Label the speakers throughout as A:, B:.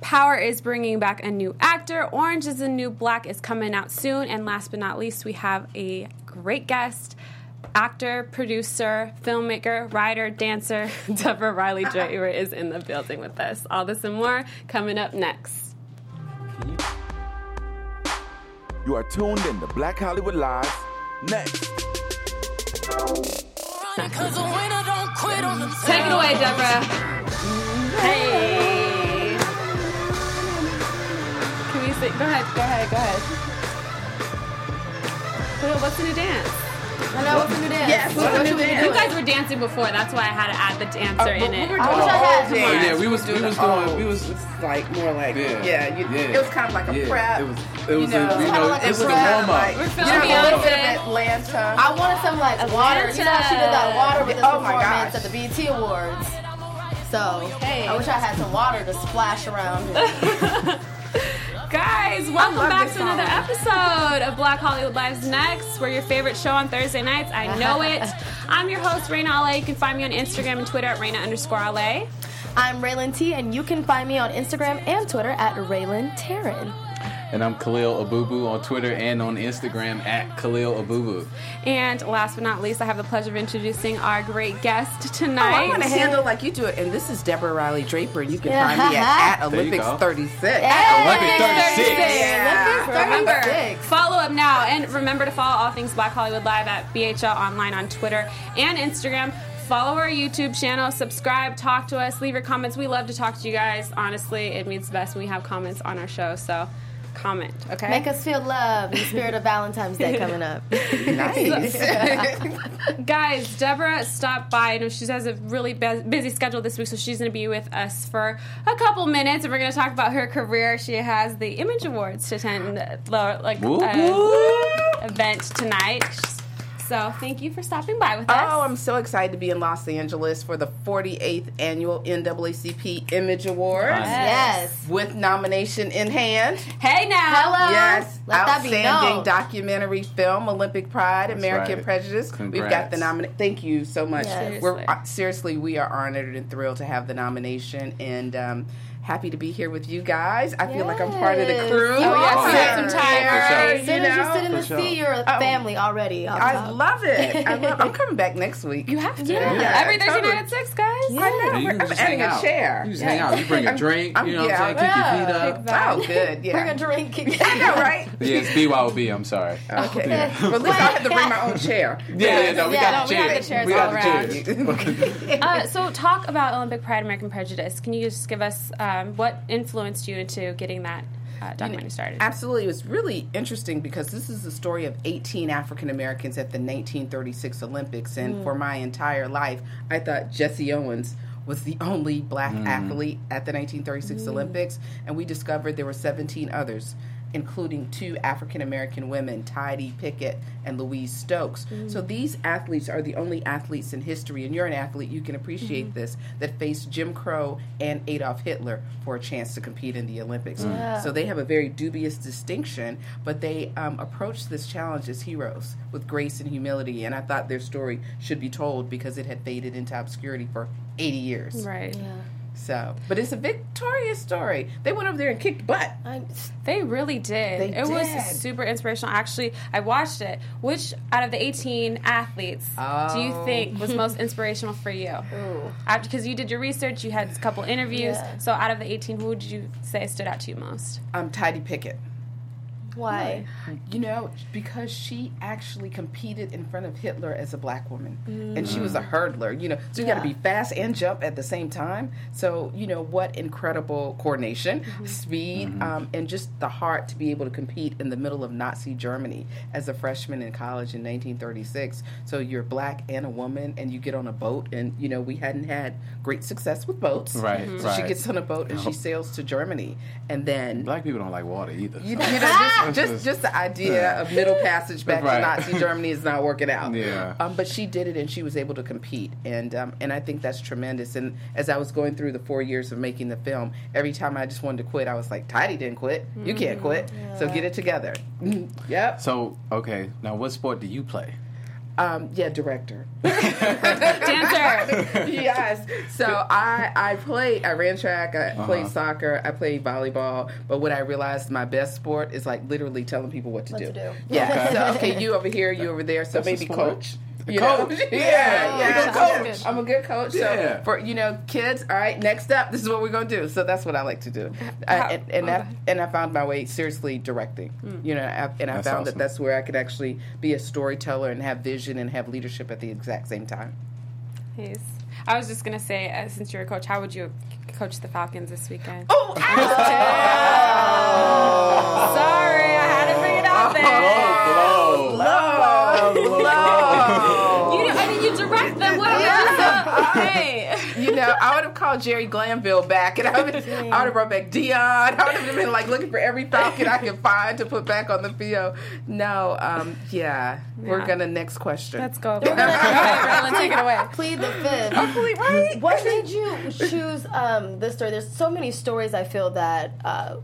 A: Power is bringing back a new actor. Orange is the New Black is coming out soon. And last but not least, we have a great guest, actor, producer, filmmaker, writer, dancer. Deborah Riley Draper is in the building with us. All this and more coming up next.
B: You are tuned in to Black Hollywood Live. Next.
A: Take it away, Deborah. Hey. Can we sing? Go ahead. What's the new dance?
C: I know, what's the new dance?
D: Yes, what's the new dance?
A: You guys were dancing before. That's why I had to add the dancer in it.
C: I wish I had some.
D: Yeah,
E: we was
D: like more like it was kind of like a prep.
E: It was
D: it was a warm up.
A: We're
D: You
A: filming
D: know, a little bit
A: Beyonce.
D: of Atlanta.
C: I wanted some like water. You know how she did that water with this
D: Oh my
C: performance
D: gosh.
C: at the BET Awards. So
A: Hey.
C: I wish I had some water to splash around here.
A: Guys, welcome
D: love
A: back
D: this
A: to another episode of Black Hollywood Live's Next. We're your favorite show on Thursday nights. I know it. I'm your host, Raina LA. You can find me on Instagram and Twitter at Raina_LA.
C: I'm Raylan T, and you can find me on Instagram and Twitter at Raylan Taryn.
E: And I'm Khalil Abubu on Twitter and on Instagram at Khalil Abubu.
A: And last but not least, I have the pleasure of introducing our great guest tonight.
D: I'm going to handle like you do it. And this is Deborah Riley Draper. You can find me at
E: There you
D: Olympics
E: go.
D: 36.
E: Olympic 36.
D: Yeah.
A: Remember,
C: 36.
A: follow up now. And remember to follow all things Black Hollywood Live at BHL Online on Twitter and Instagram. Follow our YouTube channel, subscribe, talk to us, leave your comments. We love to talk to you guys. Honestly, it means the best when we have comments on our show. So comment, okay?
C: Make us feel love in the spirit of Valentine's Day coming up.
D: Nice.
A: Guys, Deborah stopped by. I know she has a really busy schedule this week, so she's going to be with us for a couple minutes, and we're going to talk about her career. She has the Image Awards to attend, event tonight. So thank you for stopping by with us.
D: Oh, I'm so excited to be in Los Angeles for the 48th Annual NAACP Image Awards.
C: Yes.
D: With nomination in hand.
A: Hey now.
C: Hello.
D: Yes,
C: Let that be
D: outstanding
C: known.
D: documentary film, Olympic Pride,
E: That's
D: American
E: right.
D: Prejudice.
E: Congrats.
D: We've got the nomination. Thank you so much.
C: Yes.
D: Seriously, we are honored and thrilled to have the nomination, and happy to be here with you guys. I feel like I'm part of the
C: Yes.
D: crew.
C: Oh, yes,
A: you had some time,
C: As
D: You
C: soon as you
D: know?
C: sit in the
E: For sure.
C: seat, you're a family already.
D: I love it. I'm coming back next week.
A: You have to.
C: Yeah.
A: Every Thursday
D: totally.
A: night at 6, guys.
D: I know.
E: Yeah, you
D: I'm
E: can just
D: adding
E: hang
D: a
E: out.
D: chair.
E: You just hang out. You bring a drink. You know what I'm saying? Kick your feet up.
D: Oh, good. Yeah.
C: Bring a drink.
D: I know, right?
E: Yeah, it's BYOB. I'm sorry.
D: Okay.
E: Yeah.
D: Well, at least I have to bring my own chair.
E: No, we got the
A: we have
E: chairs.
A: the chairs
E: We got
A: all
E: the
A: around.
E: chairs.
A: So talk about Olympic Pride, American Prejudice. Can you just give us what influenced you into getting that documentary started?
D: Absolutely. It was really interesting because this is the story of 18 African Americans at the 1936 Olympics. And for my entire life, I thought Jesse Owens was the only black athlete at the 1936 Olympics. And we discovered there were 17 others, including 2 African-American women, Tidie Pickett and Louise Stokes. So these athletes are the only athletes in history, and you're an athlete, you can appreciate this, that faced Jim Crow and Adolf Hitler for a chance to compete in the Olympics. So they have a very dubious distinction, but they approached this challenge as heroes with grace and humility, and I thought their story should be told because it had faded into obscurity for 80 years.
A: Right.
D: So, but it's a victorious story. They went over there and kicked butt.
A: They really did.
D: They
A: It was
D: did.
A: super inspirational. Actually, I watched it. Which out of the 18 athletes do you think was most inspirational for you? Because you did your research, you had a couple interviews.
C: Yeah.
A: So out of the 18, who would you say stood out to you most?
D: Tidie Pickett.
C: Why?
D: You know, because she actually competed in front of Hitler as a black woman. And she was a hurdler, you know. So you got to be fast and jump at the same time. So, you know, what incredible coordination, speed, and just the heart to be able to compete in the middle of Nazi Germany as a freshman in college in 1936. So you're black and a woman, and you get on a boat. And, you know, we hadn't had great success with boats.
E: Right,
D: So she
E: right.
D: gets on a boat and she sails to Germany. And then...
E: Black people don't like water either.
D: You
E: so.
D: know, just the idea of middle passage back
E: Right.
D: to Nazi Germany is not working out.
E: Yeah.
D: But she did it, and she was able to compete, and I think that's tremendous. And as I was going through the 4 years of making the film, every time I just wanted to quit, I was like, Tidie didn't quit. You can't quit. So get it together. Yep.
E: So, okay, now what sport do you play?
D: Director.
A: Dancer.
D: Yes. So I ran track, I played soccer, I played volleyball, but what I realized my best sport is like literally telling people what to do. Yeah. So okay, you over here, you over there, so
E: That's
D: maybe
E: a sport.
D: coach.
E: Coach.
D: Yeah.
A: Coach.
D: I'm a good coach.
E: Yeah.
D: So for kids, all right, next up, this is what we're gonna do. So that's what I like to do. And I found my way seriously directing. I
E: That's
D: found
E: awesome.
D: that that's where I could actually be a storyteller and have vision and have leadership at the exact same time.
A: Nice. I was just gonna say, since you're a coach, how would you coach the Falcons this weekend?
D: Oh,
A: Sorry, I had to bring it out there. You direct them. What would you say? Hey.
D: I would have called Jerry Glanville back, and I would have brought back Dion. I would have been like looking for every Falcon I could find to put back on the field. No, we're gonna next question.
A: Let's go. Let's take it away.
C: Plead the fifth.
D: Right?
C: What made you choose this story? There's so many stories I feel that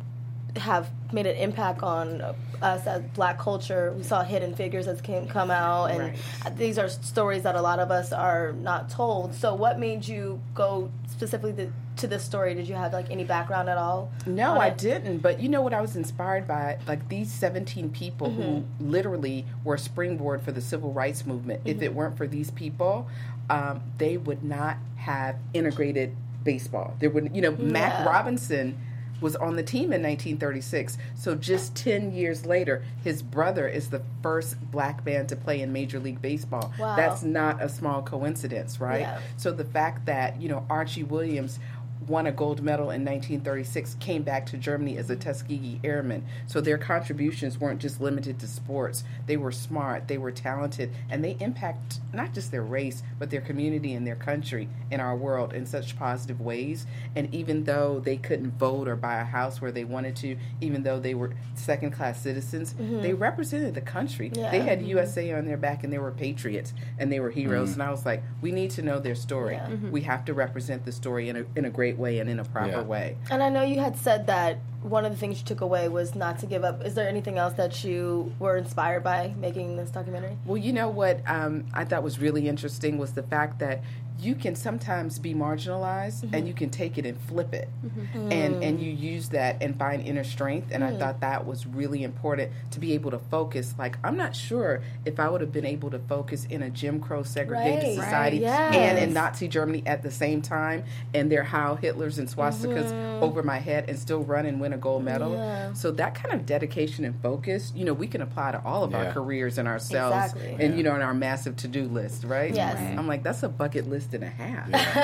C: have made an impact on us as Black culture. We saw Hidden Figures that's come out, and these are stories that a lot of us are not told. So what made you go specifically to this story? Did you have like any background at all?
D: No, I didn't. But you know what I was inspired by? Like these 17 people who literally were a springboard for the civil rights movement. If it weren't for these people, they would not have integrated baseball. There would, Mac Robinson was on the team in 1936. So just 10 years later, his brother is the first Black man to play in Major League Baseball.
C: Wow.
D: That's not a small coincidence, right?
C: Yeah.
D: So the fact that, Archie Williams won a gold medal in 1936, came back to Germany as a Tuskegee Airman. So their contributions weren't just limited to sports. They were smart, they were talented, and they impact not just their race, but their community and their country and our world in such positive ways. And even though they couldn't vote or buy a house where they wanted to, even though they were second-class citizens, they represented the country.
C: Yeah.
D: They had USA on their back, and they were patriots, and they were heroes. And I was like, we need to know their story.
C: Yeah.
D: We have to represent the story in a great way and in a proper way.
C: And I know you had said that one of the things you took away was not to give up. Is there anything else that you were inspired by making this documentary?
D: Well, you know what I thought was really interesting was the fact that you can sometimes be marginalized and you can take it and flip it. And you use that and find inner strength. And I thought that was really important to be able to focus. Like, I'm not sure if I would have been able to focus in a Jim Crow segregated society and in Nazi Germany at the same time, and their Heil Hitlers and swastikas over my head and still run and win a gold medal.
C: Yeah.
D: So that kind of dedication and focus, we can apply to all of our careers and ourselves and, in our massive to-do list, right?
C: Yes. Right.
D: I'm like, that's a bucket list and a half.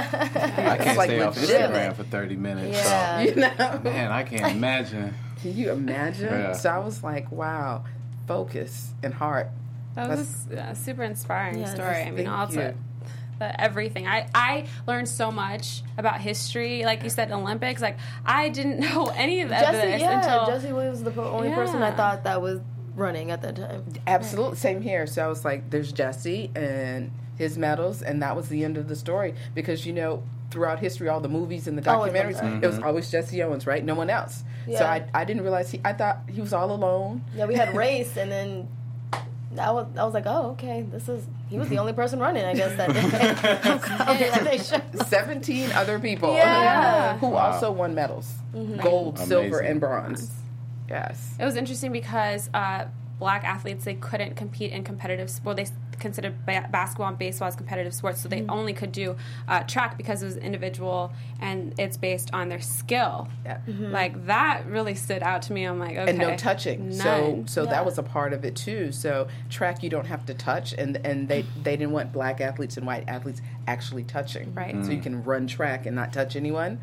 E: I can't stay off Instagram for 30 minutes.
C: Yeah.
E: So, man, I can't imagine.
D: Can you imagine?
E: Yeah.
D: So I was like, wow, focus and heart.
A: That was a super inspiring story. I mean,
D: thank you.
A: Everything. I learned so much about history. Like you said, Olympics. Like, I didn't know any of this until...
C: Jesse Williams was the only person I thought that was running at that time.
D: Absolutely. Same here. So I was like, there's Jesse and his medals, and that was the end of the story. Because, throughout history, all the movies and the documentaries, it was always Jesse Owens, right? No one else.
C: Yeah.
D: So I didn't realize I thought he was all alone.
C: Yeah, we had race, and then I was like, oh, okay, he was the only person running, I guess, that day.
D: 17 other people who also won medals. Gold, silver, and bronze. Yes.
A: It was interesting because Black athletes, they couldn't compete in competitive sport. They considered basketball and baseball as competitive sports, so they only could do track because it was individual and it's based on their skill.
D: Yeah.
A: Like, that really stood out to me. I'm like, okay.
D: And no touching.
A: None.
D: So that was a part of it too. So track, you don't have to touch, and they didn't want Black athletes and white athletes actually touching.
A: Right.
D: So you can run track and not touch anyone.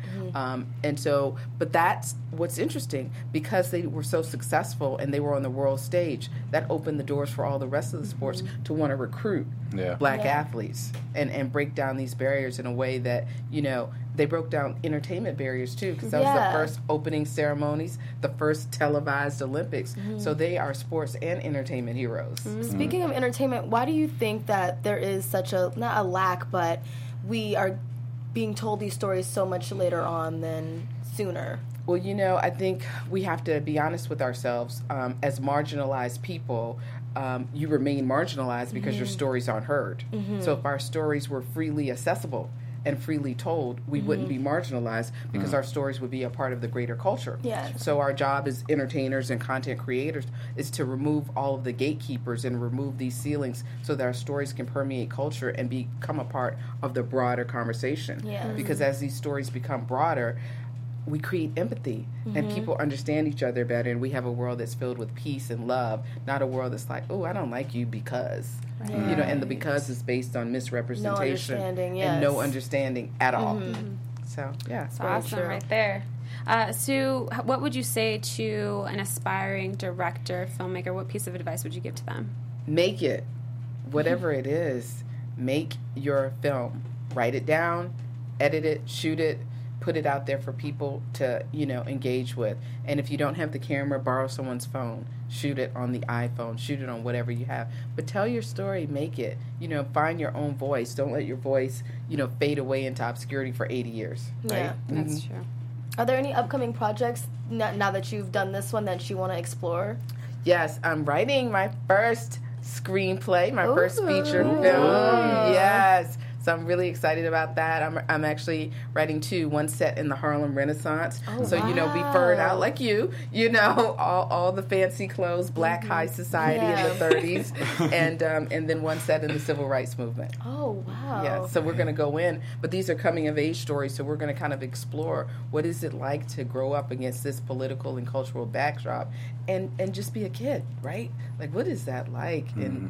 D: But that's what's interesting, because they were so successful and they were on the world stage, that opened the doors for all the rest of the sports to want to recruit Black athletes and break down these barriers in a way that, they broke down entertainment barriers too, because that was the first opening ceremonies, the first televised Olympics. So they are sports and entertainment heroes.
C: Speaking of entertainment, why do you think that there is such not a lack, but we are being told these stories so much later on than sooner?
D: Well, I think we have to be honest with ourselves. As marginalized people, you remain marginalized because your stories aren't heard. So if our stories were freely accessible and freely told, we wouldn't be marginalized because our stories would be a part of the greater culture.
C: Yeah.
D: So our job as entertainers and content creators is to remove all of the gatekeepers and remove these ceilings so that our stories can permeate culture and become a part of the broader conversation.
C: Yes.
D: Because as these stories become broader, we create empathy and people understand each other better, and we have a world that's filled with peace and love, not a world that's like, oh, I don't like you because. You know, and the because is based on misrepresentation and no understanding at all. So, yeah.
A: That's awesome right there. Sue, what would you say to an aspiring director, filmmaker? What piece of advice would you give to them?
D: Make it. Whatever it is, make your film. Write it down, edit it, shoot it, put it out there for people to, you know, engage with. And if you don't have the camera, borrow someone's phone. Shoot it on the iPhone. Shoot it on whatever you have. But tell your story. Make it. You know, find your own voice. Don't let your voice, you know, fade away into obscurity for 80 years. Right?
C: Yeah.
A: That's true.
C: Are there any upcoming projects now that you've done this one that you want to explore?
D: Yes, I'm writing my first screenplay, my first feature film. Yes. So I'm really excited about that. I'm actually writing 2, one set in the Harlem Renaissance. You know, we furred out like you know, all the fancy clothes, black high society in the 30s, and then one set in the civil rights movement.
C: Oh, wow.
D: Yeah, so we're going to go in, but these are coming of age stories, so we're going to kind of explore what is it like to grow up against this political and cultural backdrop and just be a kid, right? Like, what is that like in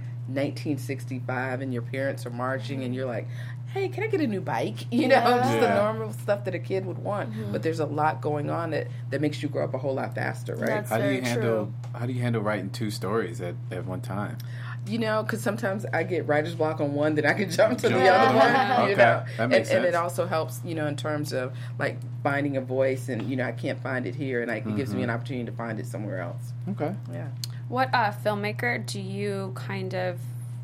D: 1965 and your parents are marching and you're like, hey, can I get a new bike? You know, just the normal stuff that a kid would want. But there's a lot going on that makes you grow up a whole lot faster, right?
C: That's very true.
E: How do you handle writing 2 stories at one time?
D: You know, because sometimes I get writer's block on one, then I can jump to the other one. You know,
E: that makes sense.
D: And it also helps, you know, in terms of like finding a voice, and you know, I can't find it here, and it gives me an opportunity to find it somewhere else.
E: Okay.
D: Yeah.
A: What filmmaker do you kind of,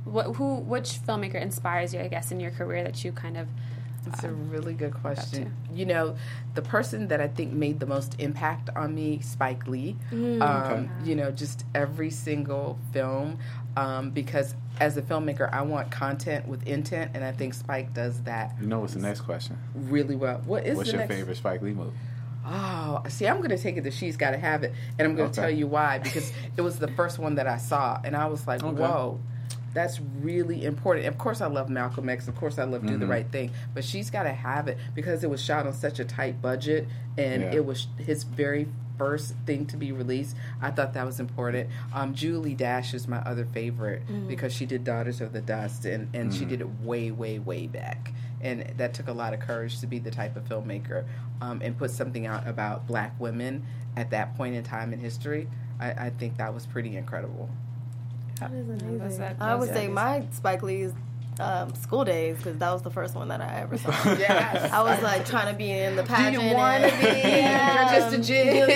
A: which filmmaker inspires you, I guess, in your career that you kind of...
D: It's a really good question. You know, the person that I think made the most impact on me, Spike Lee. You know, just every single film, because as a filmmaker, I want content with intent, and I think Spike does that.
E: You know what's the next question?
D: Really well.
E: What's your favorite Spike Lee movie?
D: Oh, see, I'm going to take it that She's Gotta Have It, and I'm going to tell you why, because it was the first one that I saw, and I was like, whoa. That's really important. Of course, I love Malcolm X. Of course, I love Do the Right Thing. But She's Gotta Have It because it was shot on such a tight budget, and it was his very first thing to be released. I thought that was important. Julie Dash is my other favorite because she did Daughters of the Dust, and she did it way, way, way back. And that took a lot of courage to be the type of filmmaker and put something out about black women at that point in time in history. I think that was pretty incredible.
C: That is amazing. I would say my Spike Lee's School Days, because that was the first one that I ever saw.
D: Yes.
C: I was like trying to be in the pageant.
D: Do you want to be? You're just a jig.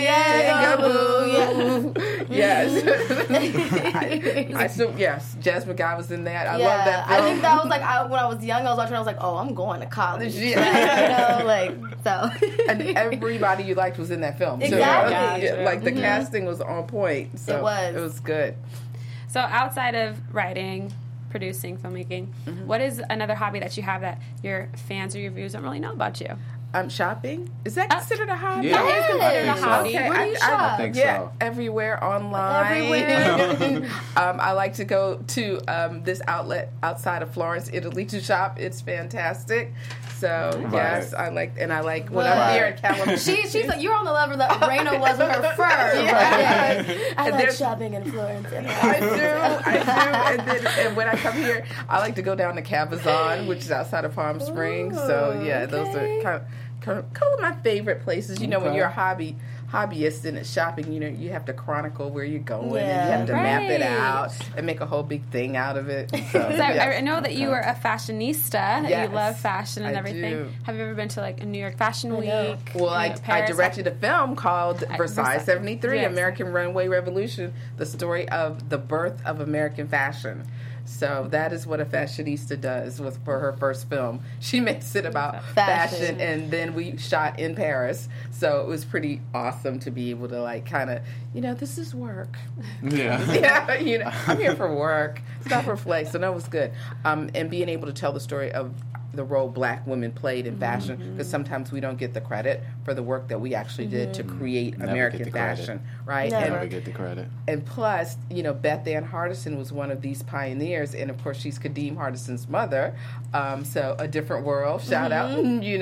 D: Yes. I still, yes. Jasmine Guy was in that. I love that film.
C: I think that was like, when I was young, I was watching, I was like, oh, I'm going to college.
D: Yeah.
C: You know, like, so.
D: And everybody you liked was in that film.
C: Exactly.
D: So, like, the casting was on point. So
C: it was
D: good.
A: So outside of writing, producing, filmmaking, what is another hobby that you have that your fans or your viewers don't really know about you?
D: Shopping? Is that considered a hobby?
E: Yeah,
A: That is considered a hobby.
D: Okay,
C: Where do you shop?
E: I think so.
D: Everywhere online.
C: Everywhere.
D: I like to go to this outlet outside of Florence, Italy to shop. It's fantastic. So yes, I like when I'm here in California.
C: She's like, you're on the level that Raina was with her fur. I like shopping in Florence.
D: I do. And when I come here, I like to go down to Cabazon, which is outside of Palm Springs. So yeah, those are kind of my favorite places. You know, when you're a hobbyist and it's shopping, you know, you have to chronicle where you're going and you have to map it out and make a whole big thing out of it. So,
A: I know that you were a fashionista, that
D: Yes,
A: you love fashion and
D: I
A: everything.
D: do.
A: Have you ever been to like a New York Fashion Week?
D: Well, I
A: Paris?
D: directed a film called Versailles 73,
A: Yes.
D: American Runway Revolution, the story of the birth of American fashion. So that is what a fashionista does for her first film. She makes it about fashion, and then we shot in Paris. So it was pretty awesome to be able to like kind of, this is work.
E: Yeah.
D: Yeah, I'm here for work. It's not for flex. So that was good. And being able to tell the story of the role Black women played in fashion, because sometimes we don't get the credit for the work that we actually did to create American fashion, right?
E: Never get the credit.
D: And plus, Beth Ann Hardison was one of these pioneers, and of course she's Kadeem Hardison's mother, so a different world, shout out,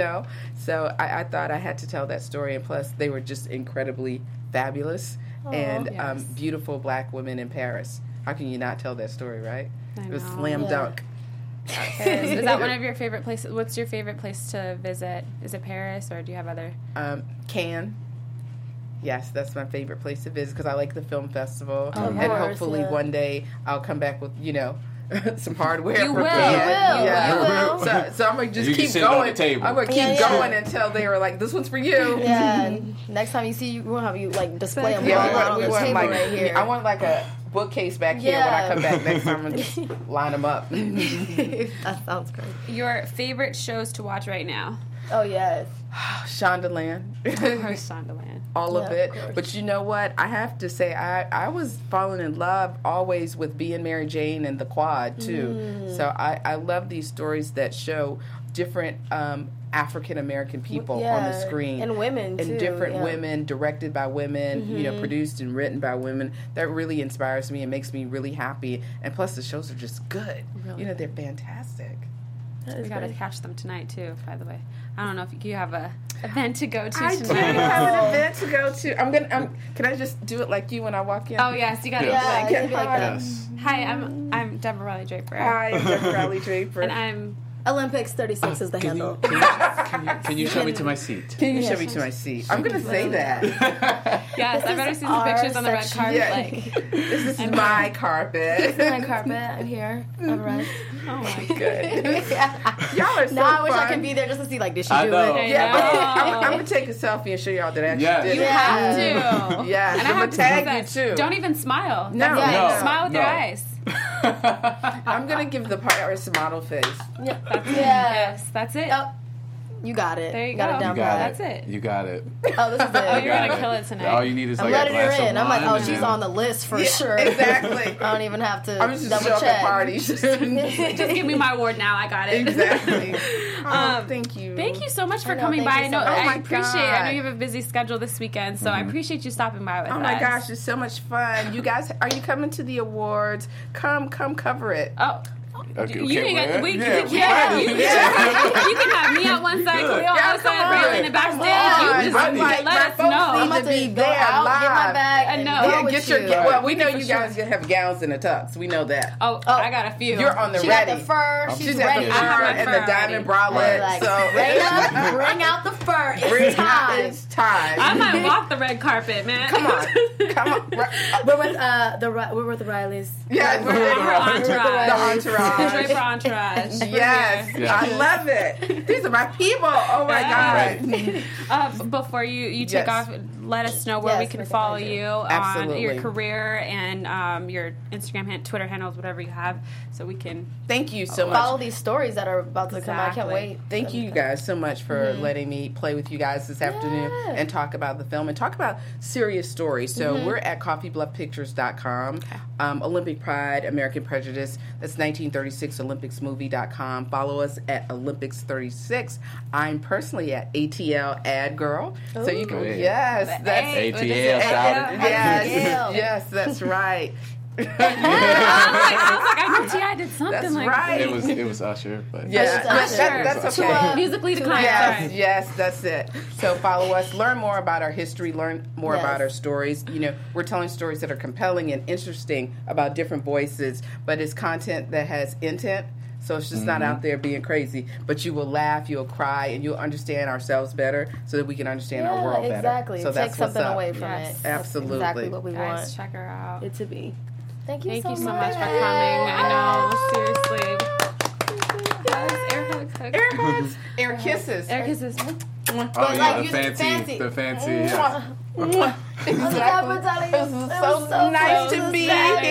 D: So I thought I had to tell that story, and plus they were just incredibly fabulous and beautiful Black women in Paris. How can you not tell that story, right? It was slam dunk.
A: Is that one of your favorite places? What's your favorite place to visit? Is it Paris, or do you have other?
D: Cannes. Yes, that's my favorite place to visit because I like the film festival, and
C: course,
D: hopefully one day I'll come back with some hardware.
A: You
D: for
A: will.
D: Cannes.
C: You will.
D: So I'm gonna just
E: You can
D: keep
E: sit on
D: going.
E: the table.
D: I'm gonna keep going until they were like, "This one's for you."
C: Yeah. And next time you see, we'll have you like display them all
D: Yeah,
C: on the table
D: like,
C: right here.
D: I want like a bookcase back here when I come back next time. I'm gonna just line them up.
C: That sounds great.
A: Your favorite shows to watch right now?
C: Oh yes.
D: Shondaland.
A: Shondaland.
D: All of it.
C: Of course.
D: But you know what? I have to say, I was falling in love always with Being Mary Jane and The Quad, too. So I love these stories that show different African American people on the screen.
C: And women, too.
D: And different women, directed by women, produced and written by women. That really inspires me and makes me really happy. And plus, the shows are just good.
A: Really?
D: They're fantastic.
A: We gotta catch them tonight too. By the way, I don't know if you have a event to go to
D: I do
A: tonight.
D: have an event to go to. Can I just do it like you when I walk in?
A: Oh yes, you gotta
C: Yeah,
A: be like,
C: be like that.
E: Yes.
A: hi, I'm Deborah Riley Draper.
D: Hi, I'm Deborah Riley Draper.
A: And I'm
C: Olympics 36 is the handle.
E: Can you show me to my seat?
D: Can you show me to my seat? I'm going to say that.
A: yes, I better see some pictures on the red carpet.
D: Yeah.
A: Like,
D: This is my carpet.
C: My carpet. I'm here. All right.
A: oh my god.
D: Good.
C: Yeah.
D: Y'all are so
C: Now I wish
D: fun.
C: I could be there just to see, like, did she
E: I
C: do
E: know.
C: it?
D: Yeah,
A: know.
D: I'm going to take a selfie and show y'all that I actually
E: Yes.
D: did
A: You
D: it.
A: have to.
D: Yeah,
A: And I
D: I'm
A: have
D: going
A: to
D: to tag
A: say
D: you too.
A: Don't even smile.
D: No,
A: That's it.
E: no,
A: Smile with
E: no.
A: your eyes.
D: I'm going to give the Paris model face.
C: Yeah.
A: Yes, that's it.
C: Oh, you got it.
A: There you
C: got
A: go.
C: it down
E: You got
C: pat.
A: That's it.
E: You got it.
C: Oh, this is it.
A: Oh, you're
E: Got
A: gonna
E: it.
A: kill it tonight.
E: All you need is
C: I'm
E: like a
C: letting her
E: glass
C: in.
E: of
C: I'm like,
E: wine
C: oh,
E: and
C: she's
E: then-
C: on the list for
D: Yeah,
C: sure.
D: exactly.
C: I don't even have to
D: I'm just
C: double
D: show up
C: check.
D: at parties.
A: Just give me my award now. I got it.
D: Exactly. Thank you.
A: Thank you so much for
C: I know,
A: coming
C: thank
A: by.
C: you
A: I know
C: so much.
D: Oh my
A: I appreciate it. I know
D: God.
A: you have a busy schedule this weekend, so I appreciate you stopping by with us.
D: Oh my gosh, it's so much fun. You guys, are you coming to the awards? Come cover it.
A: Oh.
E: Okay,
A: You
E: okay,
A: can,
E: well,
A: we,
E: yeah,
A: yeah,
E: we
A: you,
E: can.
A: you can have me on one side, Khalil on the other side,
D: come
A: Riley in
D: on.
A: the backstage.
D: Come
A: You
D: on.
A: just
D: I'm like,
A: let
D: my
A: us
D: folks
A: know.
C: I'm
D: need
C: about
D: to be
C: to go
D: there
C: out, get my
D: live.
C: bag,
A: I
C: and
A: know.
C: go
D: Yeah,
C: with
D: get your
C: you.
D: well. We know
A: For
D: you
A: sure.
D: guys have gowns and a tux. We know that.
A: Oh, I got a few.
D: You're on the
C: She
D: ready.
C: got the fur.
E: She's
C: She's
D: She's at
C: ready.
D: the
A: I have
D: fur
A: my
D: and
A: fur
D: the diamond bralette.
C: Like,
D: So
C: bring out the fur. It's
D: bring
C: time.
D: It's time.
A: I might walk the red carpet, man.
D: Come on.
C: We're with we're with the Rileys.
D: Yeah,
A: Her entourage.
D: the entourage.
A: Draper entourage.
D: Yes,
E: Yeah.
D: I love it. These are my people. Oh my
A: Yeah.
D: God.
A: Before you take
D: Yes.
A: off, let us know where
C: Yes,
A: we can
C: we can
A: follow
C: find you.
A: you on
D: Absolutely.
A: your career and your Instagram, Twitter handles, whatever you have, so we can.
D: Thank you so
C: Follow
D: much.
C: these stories that are about to come. I can't
A: Exactly.
C: wait.
D: Thank you guys so much for letting me play with you guys this afternoon
C: Yeah.
D: and talk about the film and talk about serious stories. So we're at coffeebluffpictures.com, Olympic Pride, American Prejudice. That's 1936 olympicsmovie.com. Follow us at Olympics36. I'm personally at ATL Ad Girl. So you can,
E: Hey.
D: yes, that's
E: ATL, shout out.
D: Yes,
C: ATL.
D: yes, that's right.
A: I was like, I know T.I. did something
D: That's
A: like
D: right.
E: It was Usher, but
D: Yeah,
C: Usher.
D: that's okay.
A: that. Musically declined.
D: Yes,
A: Sorry.
D: yes, that's it. So follow us, learn more about our history, learn more
C: Yes.
D: about our stories. You know, we're telling stories that are compelling and interesting about different voices, but it's content that has intent. So it's just not out there being crazy, but you will laugh, you'll cry, and you'll understand ourselves better so that we can understand our world better.
C: exactly.
D: So
C: Take
D: that's what's
C: something
D: up.
C: away from
A: Yes.
C: it. That's
D: Absolutely.
C: exactly what we
A: Guys,
C: want
A: check her out.
C: it to be. Thank you
A: Thank
C: so
A: you so
C: much
A: much for coming. I know, seriously. Guys, air hugs.
D: Air hugs, air kisses.
A: Air kisses.
E: oh
C: like,
E: yeah,
C: use
E: the
C: it
E: fancy,
C: fancy.
E: the fancy. Yes.
D: Exactly. It was so nice to be here.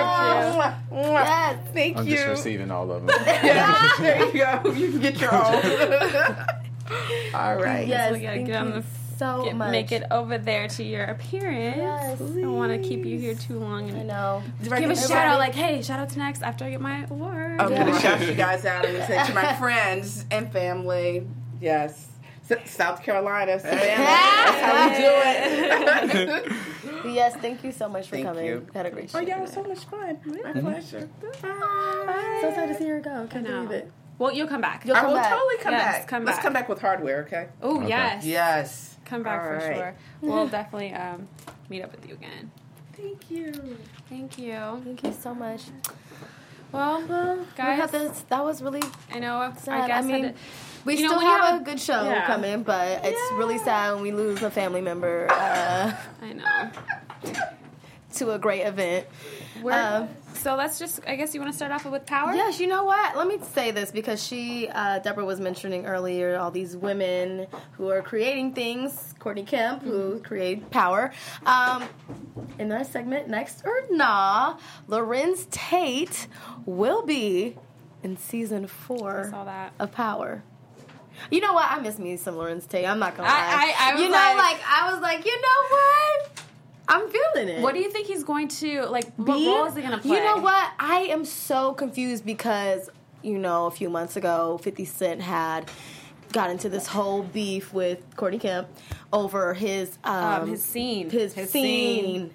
C: Yes.
D: Thank
E: I'm
D: you.
E: just receiving all of them.
D: Yeah, there you go. You can get your own. All right.
C: Yes,
A: we gotta
C: thank
A: get on
C: you
A: the
C: so much.
A: make it over there to your appearance.
C: Yes,
A: I don't want to keep you here too long.
C: I know.
A: Give a shout out, like, hey, shout out to next after I get my award.
D: I'm going to shout you guys out and say to my friends and family, yes. South Carolina, Savannah. That's how we do it.
C: Yes, thank you so much for
D: Thank
C: coming.
D: you.
C: Had a great show.
D: Oh, yeah, it was so much fun. My pleasure.
C: So sad to see her go. Can't believe it.
A: Well, you'll come back.
C: You'll
D: I
C: come
D: will
C: back.
D: totally come
A: Yes,
D: back.
A: come
D: Let's
A: back.
D: come back with hardware, okay?
A: Oh,
E: Okay.
A: yes.
D: Yes.
A: Come back
D: All
A: for
D: right.
A: sure. We'll definitely meet up with you again.
D: Thank you.
A: Thank you.
C: Thank you so much.
A: Well, guys,
C: that was really
A: I know.
C: sad.
A: I guess
C: I mean,
A: had to-
C: we
A: You know,
C: still
A: when you
C: have
A: have
C: a good show
A: yeah.
C: coming, but it's really sad when we lose a family member
A: I know.
C: to a great event.
A: So let's just, I guess you want to start off with Power?
C: Yes, you know what? Let me say this because Deborah was mentioning earlier all these women who are creating things. Courtney Kemp, who create Power. In our segment, Next or Nah, Lorenz Tate will be in season 4
A: I saw that.
C: of Power. You know what? I miss me some Lorenz Tate. I'm not gonna lie.
A: I was
C: you know, I was like, you know what? I'm feeling it.
A: What do you think he's going to, like, what role is he going to play?
C: You know what? I am so confused because, you know, a few months ago, 50 Cent had got into this whole beef with Courtney Kemp over his
A: scene.
C: His scene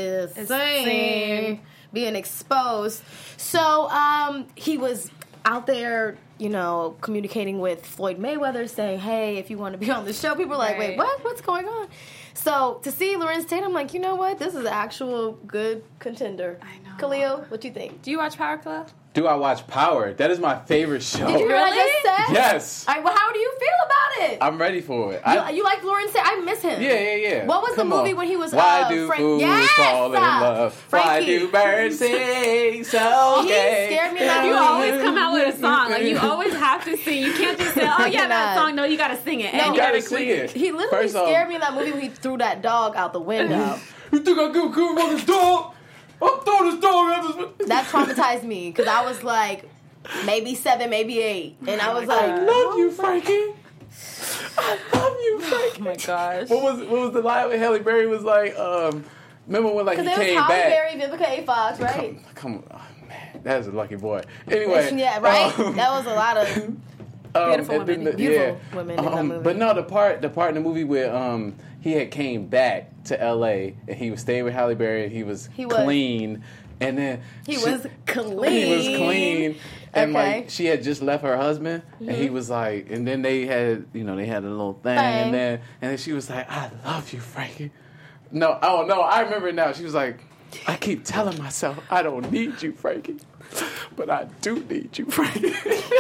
C: being exposed. So he was out there, you know, communicating with Floyd Mayweather, saying, hey, if you want to be on the show. People were like,
A: Right.
C: wait, what? What's going on? So to see Lorenz Tate, I'm like, you know what? This is an actual good contender.
A: I know.
C: Khalil, what you think?
A: Do you watch Power Club?
E: Do I watch Power? That is my favorite show.
C: Did you hear what I just said?
E: Yes.
C: All right, well, how do you feel about it?
E: I'm ready for it.
C: You like Lorenz Tate? I miss him.
E: Yeah.
C: What was
E: Come
C: the movie
E: on.
C: when he was
E: Why do
C: Frank?
E: fools
C: Yes!
E: fall in love? Why
C: Frankie.
E: do birds sing so
C: He
E: gay?
C: scared me that
A: You
C: movie.
A: always come out with a song. Like, you always have to sing. You can't just say, oh, yeah, that
C: cannot.
A: song. No, you got to sing it.
C: No,
A: and
E: You
A: you got
E: gotta
A: to
E: sing it.
C: He literally
E: First off-
C: scared me in that movie when he threw that dog out the window.
E: You think I give a good about this dog? I'll throw this dog out this.
C: That traumatized me because I was like, maybe 7, maybe 8, and I was
E: I
C: like,
E: love you, Frankie. I love you, Frankie.
A: Oh, my gosh.
E: What was the line with Halle Berry was like? Remember when like he
C: because it was
E: came
C: Halle
E: back?
C: Berry, Vivica A. Fox, right?
E: Come on, oh, man, that is a lucky boy. Anyway,
C: Yeah, right. That was a lot of
A: Beautiful
E: and then
A: women.
C: beautiful women in that movie.
E: But no, the part in the movie where he had came back to L.A. and he was staying with Halle Berry and he was clean, and then
C: he was clean.
E: He was clean. And
C: Okay.
E: like she had just left her husband, and he was like, and then they had a little thing,
C: Bang.
E: and then she was like, "I love you, Frankie." No, oh no, I remember it now. She was like, "I keep telling myself I don't need you, Frankie, but I do need you, Frankie."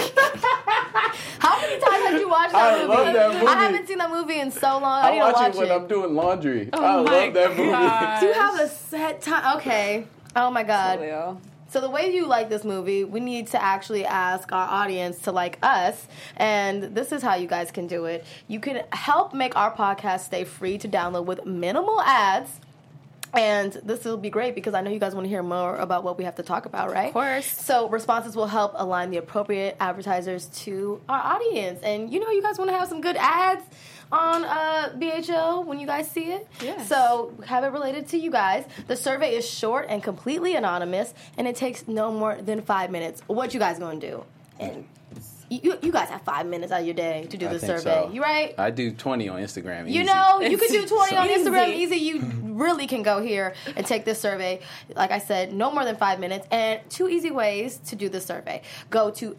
C: How many times have you watched that
E: I
C: movie?
E: love that movie.
C: I haven't seen that movie in so long. I need to
E: watch
C: watch
E: it when I'm doing laundry. I
A: my
E: love that movie.
A: God.
C: Do you have a set time? Okay. Oh my God.
A: Leo.
C: So the way you like this movie, we need to actually ask our audience to like us, and this is how you guys can do it. You can help make our podcast stay free to download with minimal ads. And this will be great because I know you guys want to hear more about what we have to talk about, right?
A: Of course.
C: So responses will help align the appropriate advertisers to our audience. And you know you guys want to have some good ads on BHL when you guys see it.
A: Yes.
C: So have it related to you guys. The survey is short and completely anonymous, and it takes no more than 5 minutes. What you guys going to do? And you guys have 5 minutes out of your day to do
E: I
C: the
E: think
C: survey.
E: so.
C: You right?
E: I do 20 on Instagram.
C: You
E: easy.
C: know, you could do 20 on
A: Easy.
C: Instagram easy. You really can go here and take this survey. Like I said, no more than 5 minutes. And 2 easy ways to do the survey. Go to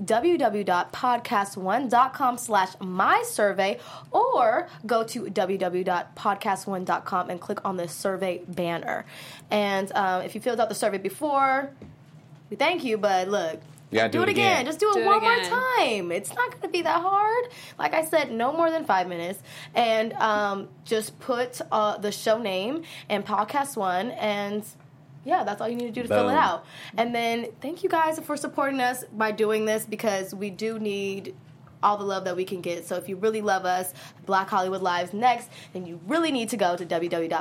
C: www.podcast1.com/mysurvey or go to www.podcast1.com and click on the survey banner. And if you filled out the survey before, we thank you, but look,
E: You gotta do it again.
C: Just do it
A: Do it
C: one more
A: again.
C: time. It's not going to be that hard. Like I said, no more than 5 minutes. And just put the show name and Podcast One, and yeah, that's all you need to do to fill it
E: Boom.
C: out. And then thank you guys for supporting us by doing this because we do need all the love that we can get. So if you really love us, Black Hollywood Live's next, then you really need to go to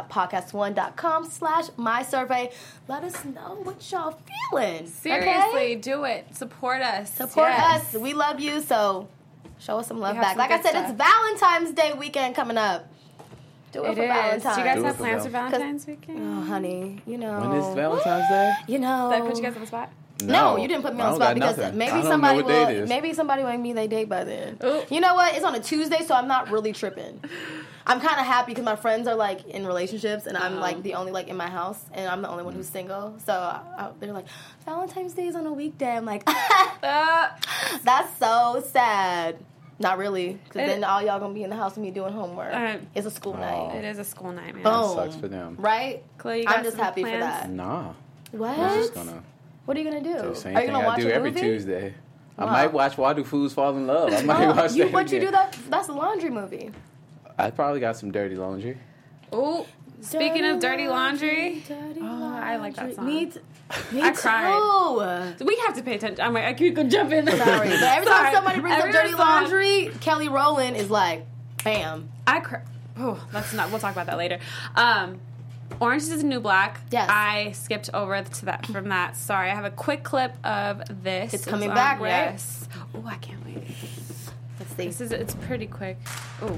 C: www.podcast1.com/mysurvey. Let us know what y'all feeling.
A: Seriously, do it. Support us.
C: Support us. We love you, so show us some love
A: have
C: back.
A: some
C: Like I
A: good
C: said,
A: stuff.
C: it's Valentine's Day weekend coming up. Do it
A: It
C: for
A: is.
C: Valentine's.
A: Do you guys
E: Do it
A: have
E: for
A: plans for
E: Valentine's.
A: Valentine's weekend?
C: Oh, honey, you know.
E: When is Valentine's Day?
C: You know.
A: Did I put you guys on the spot?
C: No, you didn't put me
E: I
C: on the
E: don't
C: spot
E: got
C: because
E: nothing. I
C: maybe
E: don't
C: somebody
E: know what date it
C: will.
E: is.
C: Maybe somebody will make me their date by then.
A: Ooh.
C: You know what? It's on a Tuesday, so I'm not really tripping. I'm kind of happy because my friends are like in relationships, and I'm like the only like in my house, and I'm the only one who's single. So they're like, Valentine's Day is on a weekday. I'm like, that's so sad. Not really, because then all y'all gonna be in the house with me doing homework. It's a school night.
A: It is a school night, man.
C: Boom.
E: Sucks for them.
C: Right?
A: Chloe, you got
C: I'm just
A: some
C: happy
A: plans?
C: for that.
E: Nah.
C: What?
E: I'm just gonna
C: What are you gonna do?
E: do the same
C: Are you
E: thing
C: gonna
E: I
C: watch
E: do
C: a
E: every
C: movie?
E: Tuesday. I
C: Wow.
E: might watch Why Do Fools Fall in Love. I might watch that
C: What you
E: again.
C: do? That's a laundry movie.
E: I probably got some dirty laundry.
A: Ooh, speaking of dirty laundry, I like that song.
C: Me
A: I cried.
C: too.
A: We have to pay attention. I'm like, I could go jump in there.
C: Sorry, but every time
A: Sorry.
C: somebody brings up
A: Every
C: dirty
A: song-
C: laundry, Kelly Rowland is like, bam.
A: I cry. Oh, that's not. We'll talk about that later. Orange is the New Black.
C: Yes.
A: I skipped over to that from that. Sorry, I have a quick clip of this.
C: It's coming back, right?
A: Yes. Oh, I can't wait.
C: Let's see.
A: It's pretty quick. Oh.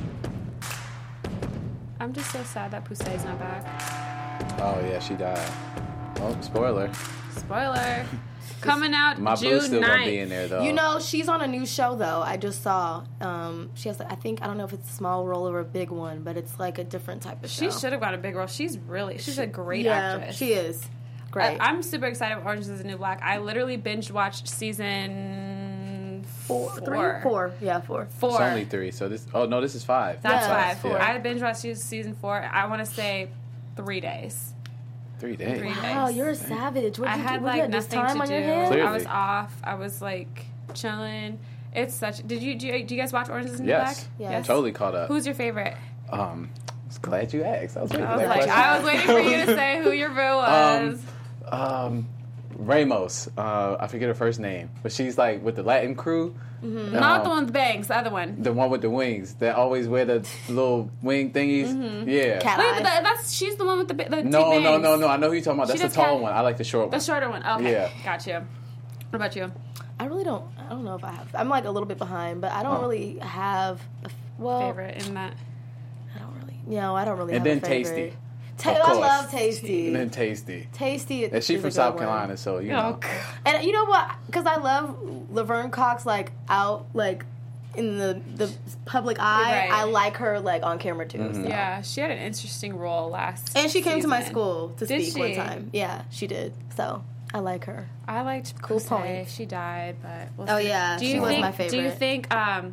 A: I'm just so sad that Pusey's not back.
E: Oh yeah, she died. Oh, spoiler.
A: Spoiler. Coming out
E: My
A: June
E: boo's still
A: 9th.
E: gonna be in there though.
C: You know, she's on a new show though. I just saw. She has, I think, I don't know if it's a small role or a big one, but it's like a different type of show.
A: She should have got a big role. She's a great
C: yeah,
A: actress.
C: she is great.
A: I'm super excited for Orange is the New Black. I literally binge watched season four.
C: Yeah, four.
E: It's only 3, so this. Oh no, this is 5.
A: That's
C: Yeah,
A: 5.
C: four.
A: I binge watched season 4. I want to say 3 days.
E: 3 days.
A: 3 days.
C: Wow, you're a savage. What
A: I
C: you
A: had
C: do?
A: like
C: Just
A: nothing
C: time
A: to
C: on
A: do.
C: your hands?
E: Clearly.
A: I was off. I was like chilling. It's such. Do you guys watch Orange is the New
E: Yes.
A: Black?
C: Yes.
E: Totally caught up.
A: Who's your favorite?
E: Glad you asked. I was waiting
A: I
E: for
A: was
E: that
A: like,
E: question.
A: I was waiting for you to say who your boo was.
E: Ramos. I forget her first name, but she's like with the Latin crew.
A: Not the one with the bangs, the other one.
E: The one with the wings that always wear the little wing thingies. Yeah.
C: Cat
A: Wait,
C: eye.
A: but that's she's the one with the two
E: No.
A: bangs.
E: I know who you're talking about. That's
A: She
E: the
A: does
E: tall
A: cat-
E: one. I like the short
A: The
E: one.
A: shorter one. Okay,
E: Yeah.
A: got you. What about you?
C: I don't know if I have. I'm like a little bit behind, but I don't really have a
A: Favorite in that?
C: I don't really. No, I don't really
E: And
C: have
E: then
C: a favorite.
E: Tasty.
C: Ta-
E: Of
C: I
E: course.
C: love Tasty.
E: And then Tasty.
C: Tasty.
E: And she's
C: is
E: from
C: a good
E: South
C: one.
E: Carolina, so you know.
A: God.
C: And you know what? Because I love Laverne Cox, like out, like in the public eye.
A: Right.
C: I like her like on camera too.
E: Mm-hmm.
C: so.
A: Yeah, she had an interesting role last.
C: And she came to my
A: season.
C: school to
A: Did
C: speak one
A: she?
C: time. Yeah, she did. So I like her.
A: I liked
C: Cool
A: Pusey.
C: point.
A: She died, but we'll
C: Oh,
A: see.
C: yeah,
A: Do
C: she
A: you
C: was
A: think,
C: my
A: Do you
C: favorite.
A: think?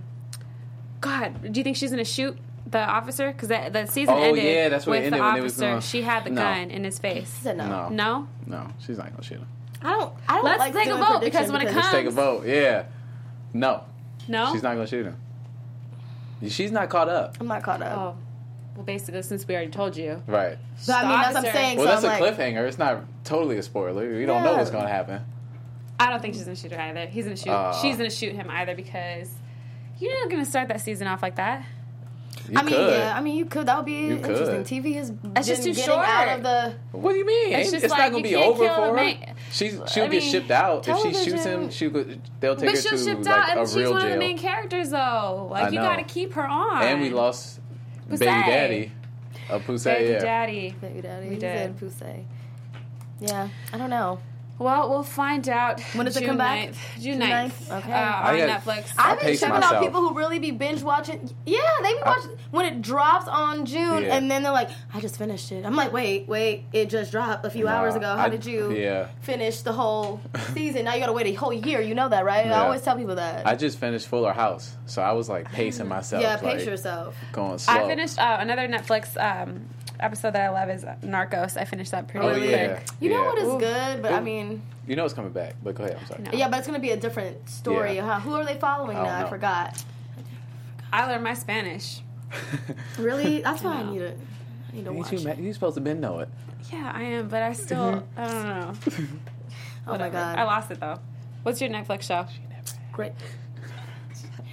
A: God, do you think she's gonna shoot the officer? Because the season
E: Oh,
A: ended
E: yeah, that's what it
A: with
E: ended
A: the
E: when it was
A: officer.
E: going-
A: She had the
E: No.
A: gun in his face.
C: She said no.
E: No.
A: No,
E: She's not gonna shoot him.
C: I don't
A: Let's
C: like
A: take a
C: doing
A: vote,
C: prediction
A: because when it
E: Let's take a
A: Comes.
E: vote. Yeah. No.
A: no.
E: She's not gonna shoot him. She's not caught up.
C: I'm not caught up.
A: Oh, well, basically, since we already told you,
E: Right.
C: But I mean, that's what I'm
A: officer-
C: saying.
E: Well,
C: so
E: that's
C: I'm
E: a
C: like,
E: cliffhanger. It's not totally a spoiler. We don't know
C: Yeah.
E: what's gonna happen.
A: I don't think she's gonna shoot her either. He's gonna shoot. She's gonna shoot him either because you're not gonna start that season off like that.
E: You
C: I mean,
E: could.
C: yeah. I mean, you could. That would be
E: You
C: interesting.
E: could.
C: TV is
A: That's just
C: been
A: too
C: getting out
A: short.
C: of the.
E: What do you mean?
A: It's
E: It's
A: just
E: not
A: like,
E: gonna
A: you
E: be
A: can't
E: over
A: kill
E: for
A: a
E: her.
A: man.
E: She'll
A: I
E: get
A: mean,
E: shipped out. If she shoots
C: television.
E: him, they'll take
A: But
E: her
A: she'll
E: to
A: shipped
E: like
A: out,
E: a
A: and she's
E: real
A: one of the
E: jail.
A: main characters, though. Like,
E: I
A: you
E: know.
A: gotta keep her on.
E: And we lost
A: Pusey.
E: Baby Daddy. Pusey,
A: Baby
E: yeah.
A: Daddy.
C: Baby Daddy.
A: We
C: He
A: did.
C: said Pusey. Yeah, I don't know.
A: Well, we'll find out.
C: When does it
A: June
C: come back?
A: 9th. June
C: June
A: 9th.
C: 9th? Okay.
A: On
E: got-
A: Netflix.
C: I've been
E: pace
C: checking
E: myself.
C: out people who really be binge watching. Yeah, they be watching when it drops on June,
E: Yeah.
C: and then they're like, "I just finished it." I'm like, "Wait, it just dropped a few hours ago. How did you finish the whole season? Now you got to wait a whole year. You know that, right?"
E: Yeah.
C: I always tell people that.
E: I just finished Fuller House, so I was like pacing myself.
C: yeah,
E: like,
C: pace yourself.
E: Going slow.
A: I finished another Netflix episode that I love is Narcos. I finished that pretty
E: Oh
A: quick.
E: yeah.
C: You know
E: yeah.
C: what is good, but I mean,
E: You know it's coming back, but go ahead. I'm sorry.
A: No.
C: yeah, but it's gonna be a different story.
E: Yeah.
C: Huh? Who are they following
E: I don't
C: now? I
E: know.
C: forgot.
A: I learned my Spanish.
C: Really? That's why I need to. I need to watch.
E: Ain't you supposed to been know it?
A: Yeah, I am, but I still, I don't know.
C: Oh my
A: Whatever.
C: god.
A: I lost it though. What's your Netflix show?
C: Great.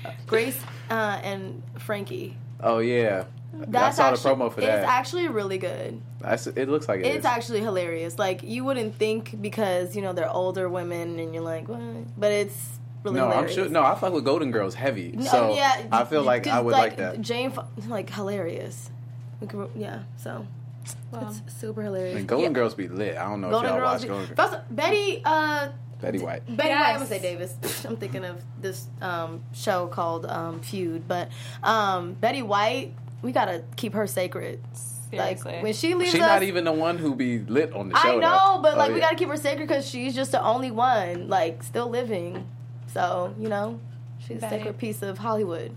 C: Grace and Frankie.
E: Oh yeah, I saw the promo for that.
C: It's actually really good.
E: It looks like
C: it's actually hilarious. Like you wouldn't think because they're older women and you're like, what? But it's really hilarious.
E: I'm sure. No, I fuck with Golden Girls heavy. So yeah, I feel like I would like that.
C: Jane, hilarious. Yeah, so. Well, it's super hilarious.
E: And Golden Girls be lit. I don't know if y'all watch Golden Girls.
C: Betty White.
A: Betty
C: White, I would say Davis. I'm thinking of this show called Feud. But Betty White, we got to keep her sacred.
A: Seriously.
C: Like, when she leaves
E: she's not even the one who be lit on the show.
C: I know, but we got to keep her sacred because she's just the only one, still living. So, she's a sacred piece of Hollywood.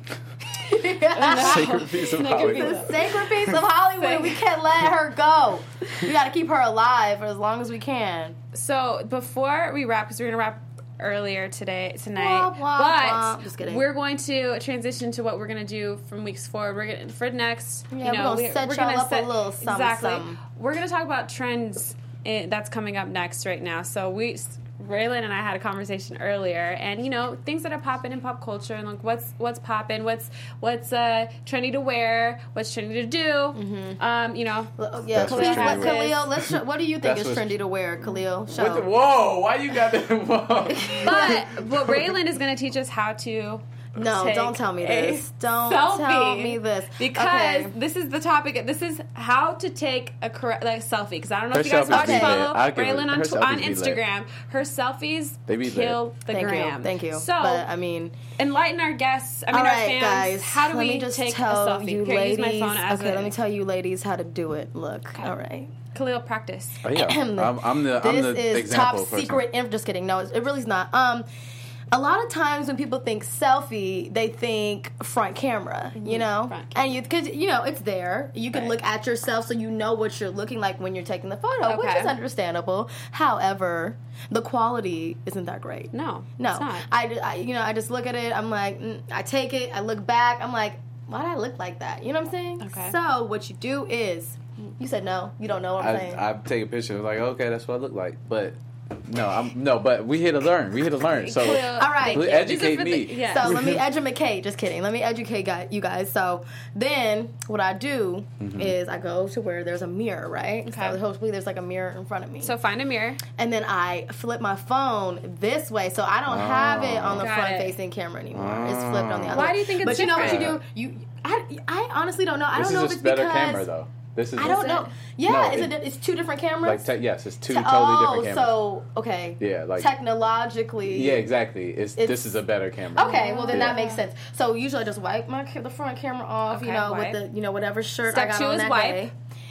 E: Sacred piece of Hollywood.
C: The sacred piece of Hollywood. We can't let her go. We got to keep her alive for as long as we can.
A: So before we wrap, because we're gonna wrap earlier tonight,
C: but just kidding.
A: We're going to transition to what we're gonna do from weeks forward. We're gonna for next.
C: Yeah, we're gonna set y'all up a little something.
A: Exactly. We're gonna talk about trends that's coming up next right now. So Raylan and I had a conversation earlier, and things that are popping in pop culture, and what's popping, what's trendy to wear, what's trendy to do.
C: Mm-hmm. Yeah, Khalil, what do you think is trendy to wear, Khalil?
E: Whoa, why you got that?
A: But Raylan is going to teach us how to.
C: No, don't tell me this. Don't tell me this.
A: Because this is the topic. This is how to take a correct selfie. Because I don't know if you guys follow Raylan on Instagram. Her selfies kill the gram.
C: Thank you.
A: So,
C: but,
A: enlighten our guests. Our fans.
C: Guys,
A: how do we take a selfie?
C: You ladies, use my phone as let me tell you, ladies, how to do it. Look, okay. All right.
A: Khalil, practice.
E: Oh, yeah. I'm the
C: this is
E: example
C: top secret. Just kidding. No, it really is not. A lot of times when people think selfie, they think front camera, and because it's there. You can look at yourself, so you know what you're looking like when you're taking the photo, which is understandable. However, the quality isn't that great.
A: No, it's not.
C: I just look at it. I'm like, I take it. I look back. I'm like, why did I look like that? You know what I'm saying?
A: Okay.
C: So what you do is, you said no. You don't know what I'm saying.
E: I take a picture. Like, okay, that's what I look like, but. But we here to learn. So,
C: all right,
E: educate me.
C: So let me educate. Just kidding. Let me educate you guys. So then, what I do is I go to where there's a mirror, right?
A: Okay.
C: So hopefully there's a mirror in front of me.
A: So find a mirror,
C: and then I flip my phone this way, so I don't have it on the front-facing camera anymore. It's flipped on the other.
A: Why do you think it's different?
C: But you know what you do? I honestly don't know. I don't know if it's
E: better
C: because
E: camera though.
C: I don't know. Yeah, it's two different cameras.
E: Yes, it's two totally different cameras.
C: So okay.
E: Yeah,
C: technologically.
E: Yeah, exactly. This is a better camera.
C: Okay, well then that makes sense. So usually I just wipe the front camera off,
A: wipe.
C: with the whatever shirt
A: Step
C: I got
A: 2
C: on
A: is
C: that
A: wipe.
C: day.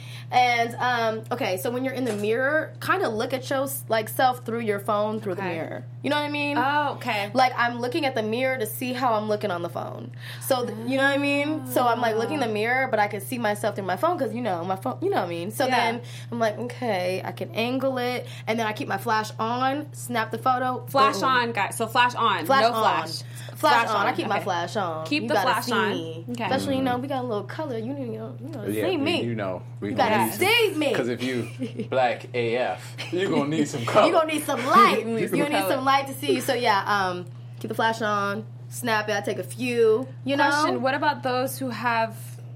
C: And so when you're in the mirror, kind of look at your self through your phone through the mirror. You know what I mean?
A: Oh, okay.
C: Like I'm looking at the mirror to see how I'm looking on the phone. So you know what I mean? So I'm like looking in the mirror, but I can see myself through my phone because my phone. You know what I mean? So then I'm like, okay, I can angle it, and then I keep my flash on, snap the photo.
A: Flash on, guys. So flash on. No flash.
C: Flash on. I keep my flash on.
A: Keep
C: you
A: the flash
C: see
A: on.
C: Me.
A: Okay.
C: Especially we got a little color. You know, see me.
E: We
C: gotta see me.
E: Because if you black AF, you're gonna need some color.
C: You're gonna need some light. You're gonna need some light to see you. So keep the flash on. Snap it. I take a few.
A: Question: what about those who the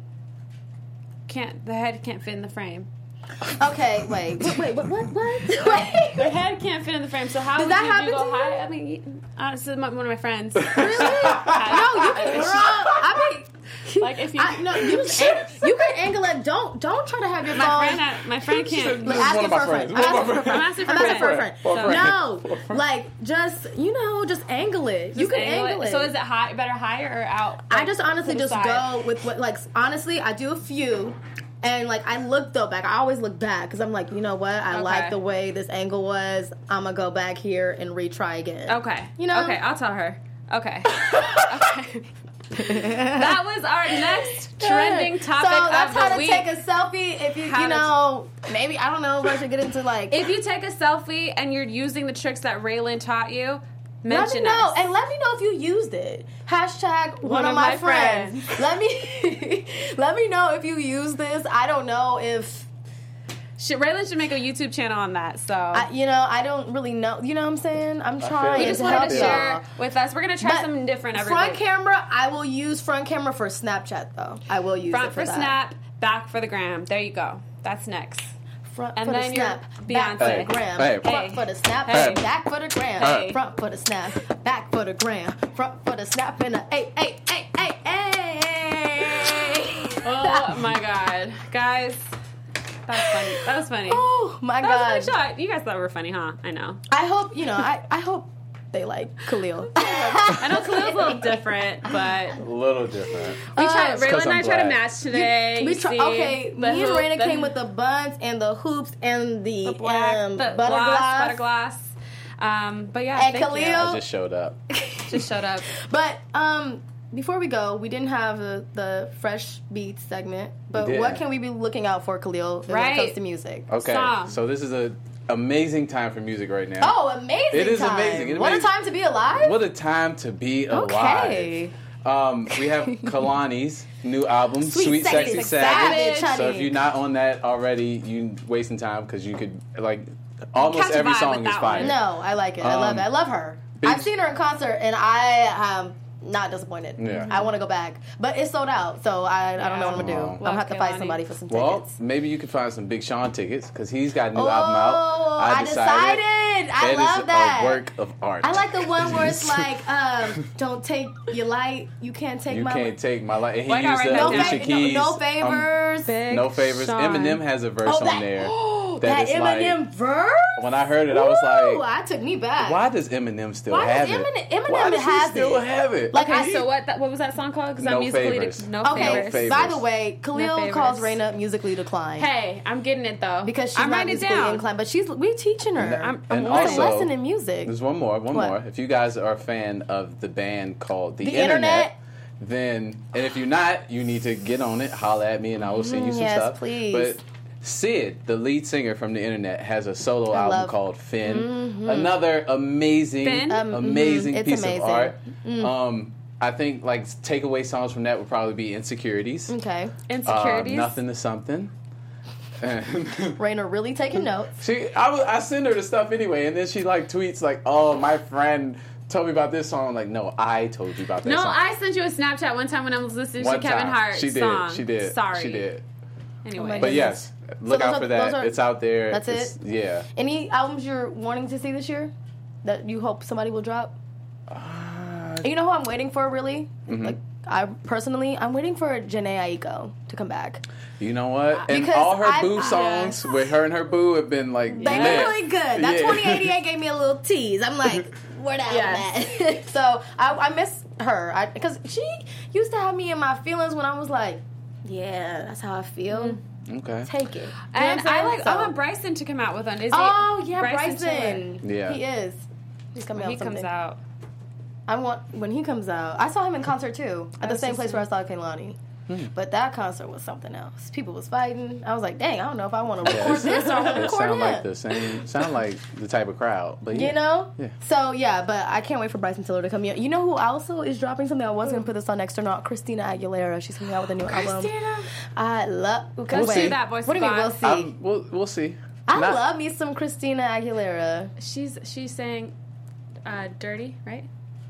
A: head can't fit in the frame?
C: Okay, wait, what? Wait,
A: the head can't fit in the frame. So how would you go high? I mean, honestly, one of my friends.
C: Really? No, you can.
A: Like if you,
C: you can angle it. Don't try to have your phone.
A: My friend can't.
E: This is one of my friends.
A: I'm asking for a friend.
C: No, just angle it. You can angle it.
A: So is it better higher or out?
C: I just honestly just go with what. Honestly, I do a few. And I look back. I always look back because I'm like, you know what? I like the way this angle was. I'm gonna go back here and retry again.
A: Okay. Okay, I'll tell her. Okay. Okay. That was our next trending topic.
C: So that's how to take a selfie. If maybe I don't know if I should get into
A: if you take a selfie and you're using the tricks that Raylan taught you. Mention
C: us. And let me know if you used it. # one of my friends. Let me know if you use this. I don't know if
A: Raylan should make a YouTube channel on that. So
C: I don't really know. You know what I'm saying? I'm trying.
A: we just
C: to
A: wanted
C: help
A: to
C: y'all.
A: share with us. We're gonna try
C: But
A: something different every
C: Front
A: week.
C: camera, I will use front camera for Snapchat though. I will use
A: Front
C: it for that.
A: Snap, back for the gram. There you go. That's next.
C: Front
A: And
C: for
A: then
C: the
A: you're
C: snap, back for
A: Beyonce.
C: the gram.
E: Hey.
C: Front for the snap,
A: Hey.
C: back for the gram.
A: Hey.
C: Front for the snap, back for the gram. Front for the snap and a hey.
A: Oh my god, guys, that's funny. That was funny.
C: Oh my
A: That was a
C: god.
A: funny shot. You guys thought we were funny, huh? I know.
C: I hope I hope they like Khalil.
A: I know Khalil's a little different, but
E: A little different.
A: we tried.
C: it's
A: Raylan
E: 'cause
A: and I
E: I'm
A: tried to
E: black.
A: match today.
C: We
A: you
C: try,
A: see.
C: okay,
A: The
C: me and
A: hoop,
C: Raina
A: the-
C: came with the buns and the hoops and the
A: black, the
C: butter glass.
A: glass. But yeah,
C: And
A: thank
C: Khalil-
A: you.
E: I just showed up.
A: Just showed up.
C: But before we go, we didn't have the fresh beats segment. But
E: We did.
C: what can we be looking out for, Khalil, when
A: Right.
C: it comes to music?
E: Okay,
A: Song.
E: so this is a amazing time for music right now.
C: Oh, amazing!
E: It is
C: time.
E: amazing. It
C: What
E: makes-
C: a time to be alive!
E: What a time to be alive.
C: Okay.
E: We have Kalani's new album,
C: Sweet
E: Sweet
C: Sexy
E: Sexy
C: Savage,
E: Savage. So
C: honey.
E: if you're not on that already, you wasting time because you could almost
A: Catch a
E: every
A: vibe
E: song
A: with
E: is
A: that
E: fire.
A: one.
C: No, I like it. I love it. I love her.
E: big-
C: I've seen her in concert, and I am not disappointed.
E: Yeah.
C: I want to go back, but it's sold out, so I don't know what I'm gonna do.
E: Wow.
C: I'm gonna have to
A: Love
C: fight
A: Kehlani.
C: somebody for some
E: Well,
C: tickets.
E: maybe you could find some Big Sean tickets because he's got a new
C: Oh,
E: album out.
C: I decided. I
E: It
C: love
E: is
C: that.
E: a work of art.
C: I like the one where it's like, don't take your light. You can't take
E: You
C: my
E: can't take my life. And he
A: Why not
E: used
A: write
E: the
A: that
C: no,
A: down?
E: Alicia
C: fa-
E: Keys.
C: no favors.
A: Big
E: No favors.
A: Sean.
E: Eminem has a verse
C: Oh, that-
E: on there.
C: that
E: is
C: Eminem
E: like,
C: verse.
E: when I heard it, I was
C: Ooh,
E: like,
C: I took me back.
E: why does Eminem still
C: Why does
E: have
C: Eminem-
E: it?
C: Eminem
E: Why does
C: has
E: he still
C: it?
E: have it?
C: Like,
A: Okay, so what was that song called? Because
E: No
A: I'm musically
E: Favors.
A: no
C: Okay,
A: favors.
C: by the way, Khalil
A: favors.
C: calls Raina musically declined.
A: Hey, I'm getting it though
C: Because she's
A: I'm
C: not
A: writing it
C: musically
A: down.
C: inclined, but we're teaching her.
A: I'm
E: And
C: It's
E: also,
C: a lesson in music.
E: There's one more.
C: What?
E: More. If you guys are a fan of the band called The
C: Internet?
E: then, and if you're not, you need to get on it. Holla at me and I will send you some
C: yes,
E: stuff.
C: please.
E: But Sid, the lead singer from The Internet, has a solo album
C: love-
E: called Finn. Another amazing,
A: Finn?
E: amazing
C: It's
E: piece
C: amazing.
E: of art. I think like takeaway songs from that would probably be Insecurities.
C: Okay.
A: Insecurities.
E: Nothing to Something. And
C: Raina really taking notes.
E: I send her the stuff anyway, and then she like tweets like, "Oh, my friend told me about this song." I'm like, no, I told you about that
A: No,
E: song.
A: I sent you a Snapchat one time when I was listening
E: One
A: to Kevin
E: time.
A: Hart's
E: She did.
A: song.
E: She did.
A: Sorry.
E: She did.
A: Anyway.
C: my
E: But yes, look
C: those
E: out
C: are-
E: for that.
C: those are-
E: It's out there.
C: That's
E: It's-
C: it?
E: Yeah.
C: Any albums you're wanting to see this year that you hope somebody will drop? You know who I'm waiting for, really?
E: Mm-hmm.
C: Like, I'm waiting for Janae Aiko to come back.
E: You know what? And
C: Because
E: all her
C: I-
E: boo songs with her and her boo have been like
C: They've been really good. That
E: Yeah.
C: 2088 gave me a little tease. I'm like, where that
A: Yes.
C: at? So I miss her because she used to have me in my feelings when I was like, yeah, that's how I feel.
E: Okay.
C: Take it. You know
A: And
C: what I'm
A: I
C: saying?
A: like.
C: So-
A: I want Bryson to come out with one. Is he?
C: Oh yeah,
A: Tiller.
C: Bryson.
E: Yeah.
C: he is. He's coming
A: When
C: out.
A: he
C: with something.
A: comes out.
C: I want when he comes out. I saw him in concert too at the
A: was
C: same
A: just
C: place where I saw Kehlani. But that concert was something else. People was fighting. I was like, dang, I don't know if I want to record this or I want to
E: It
C: record
E: sound
C: him.
E: like the same. Sound like the type of crowd. But yeah.
C: You know?
E: Yeah.
C: So, yeah, but I can't wait for Bryson Tiller to come here. You know who also is dropping something? I was going to put this on next or not. Christina Aguilera. She's coming out with a new album. I love...
A: Go see that voice.
C: What do you mean, we'll see?
E: We'll see.
C: I
E: Not-
C: love me some Christina Aguilera.
A: She's saying, "Dirty," right?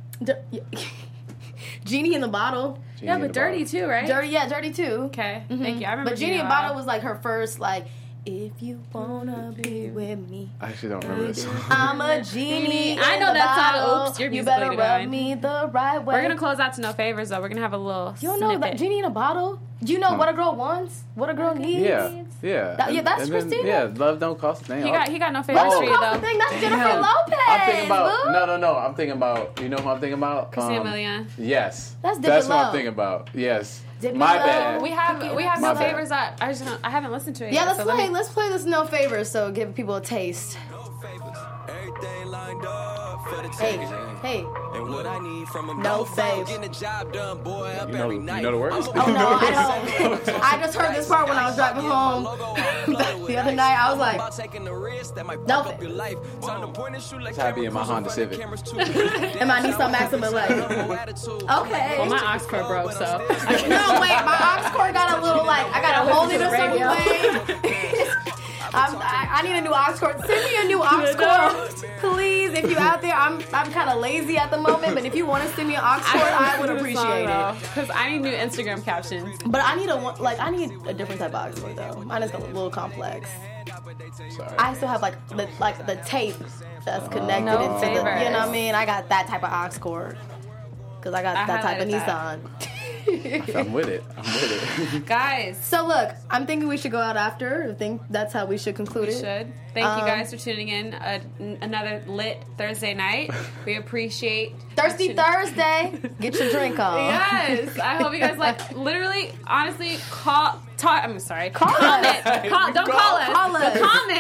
C: Genie in the Bottle.
E: Genie
A: Yeah,
E: in
A: but
E: the
A: "Dirty"
E: Bottle.
A: too, right?
C: Dirty too.
A: Okay, thank you. I remember.
C: But Genie in the
A: a
C: Bottle
A: lot.
C: was like her first, like, if you wanna be with me.
E: I actually don't remember this.
C: I'm a genie.
A: I
C: in
A: know
C: the
A: that song.
C: bottle.
A: Oops, you're
C: You better
A: musically
C: rub
A: divine.
C: me the right way.
A: We're gonna close out to No Favors though. We're gonna have a little.
C: You don't know that
A: snippet.
C: Genie in a Bottle? Do you know what a girl wants? What a girl needs?
E: Yeah, yeah.
C: Yeah, that's
E: And then,
C: Christina?
E: Yeah, love don't cost a thing.
A: He got No Favors
C: That's
A: for
C: the
A: you
C: cost
A: though.
C: thing. That's Jennifer
E: Damn.
C: Lopez.
E: I'm thinking about
C: boo.
E: no. I'm thinking about you know who I'm thinking about?
A: Christina Milian.
E: Yes,
C: That's
E: that's
C: Dippin'
E: what
C: Low.
E: I'm thinking about. Yes,
C: Dippin'
E: my
C: Low.
E: bad.
A: We have
E: My
A: No
E: bad.
A: Favors up. I haven't listened to it.
C: Yeah,
A: yet,
C: let's
A: so let
C: play.
A: me-
C: Let's play this No Favors. So give people a taste.
F: Everything lined up for the
C: Hey,
F: taking.
C: hey.
F: And what I need from a
C: No faves.
F: getting the job done, boy, up
E: You know-
F: every
E: you
F: night.
E: know the words?
F: I'm
C: Oh no, I don't. I just heard this part when I was driving home the other night. I was like,
F: about taking the risk that might
C: No
F: fuck up your life. Time to point and shoot like
E: That's how I be in my
F: camera
E: Honda
F: crews in
E: Civic.
F: front of cameras too.
C: and my Nissan Maxima like, okay.
A: Well, my aux cord broke, so
C: No, wait, my aux cord got a little like I gotta hold it a certain
A: Radio.
C: way. I need a new aux cord. Send me a new aux cord, please. If you're out there, I'm kind of lazy at the moment, but if you want to send me an aux cord, I would appreciate it.
A: Because I need new Instagram captions.
C: But I need a different type of aux cord though. Mine is a little complex.
E: Sorry.
C: I still have the tape that's connected
A: No
C: into the,
A: favors.
C: you know what I mean? I got that type of aux cord because I got that type of
A: highlighted
C: Nissan.
E: I'm with it.
A: Guys,
C: So look, I'm thinking we should go out after. I think that's how we should conclude
A: we
C: it.
A: should. Thank you guys for tuning in. Another lit Thursday night. We appreciate
C: Thirsty Thursday. Get your drink on.
A: Yes, I hope you guys literally, honestly, comment. Don't call us.
C: Call us.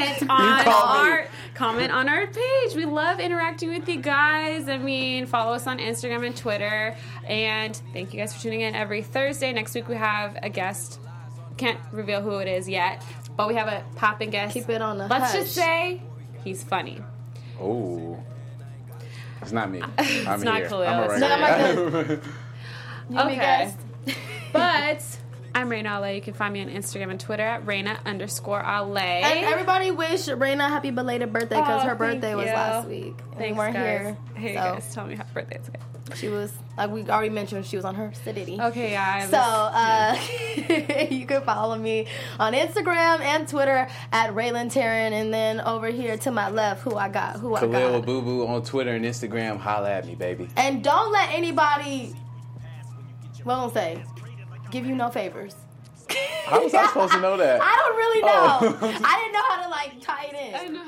A: Comment on our page. We love interacting with you guys. I mean, follow us on Instagram and Twitter. And thank you guys for tuning in every Thursday. Next week we have a guest. Can't reveal who it is yet, but we have a popping guest.
C: Keep it on the
A: Let's
C: hush.
A: just say he's funny.
E: Oh, it's not me. I'm
A: not
E: here.
A: Khalil.
E: I'm a
A: It's
E: regular.
C: You be guest.
A: But I'm Raina Ale. You can find me on Instagram and Twitter at Raina_Ale.
C: And everybody wish Raina happy belated birthday because her
A: thank
C: birthday was
A: you.
C: last week. And
A: Thanks,
C: we weren't
A: guys.
C: here.
A: Hey,
C: so
A: guys, tell me happy birthday. It's okay.
C: she was, like we already mentioned, she was on her city.
A: Okay, yeah.
C: So you can follow me on Instagram and Twitter at Raylan Taryn, and then over here to my left, who I got.
E: Khalil Boo Boo on Twitter and Instagram. Holla at me, baby.
C: And don't let anybody, what am I gonna say, give you no favors.
E: How was I supposed to know that?
C: I don't really know. I didn't know how to tie it in.
A: I know.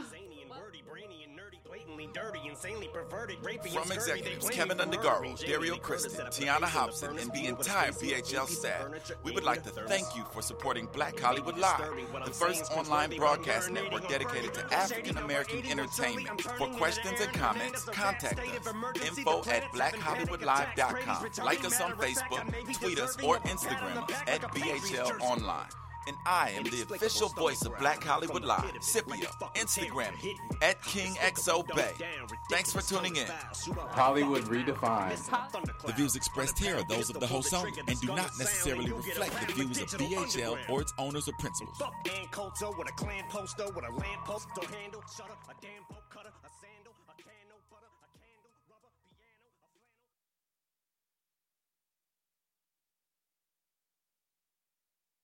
B: From executives Kevin Undergaro, Dario Kristen, Tiana Hobson, and the entire BHL staff, we would like to thank you for supporting Black Hollywood Live, the first online broadcast network dedicated to African American entertainment. For questions and comments, contact us. info@blackhollywoodlive.com. Like us on Facebook, tweet us, or Instagram us at BHL Online. And I am the official voice of Black Hollywood Live, Scipio, Instagram me at KingXOBay. Thanks for tuning in.
E: Hollywood redefined.
B: The views expressed here are those of the host only and do not necessarily reflect the views of BHL or its owners or principals.
G: With a clan poster, with a lamp post, handle, shut up, a damn bolt cutter, a sandal.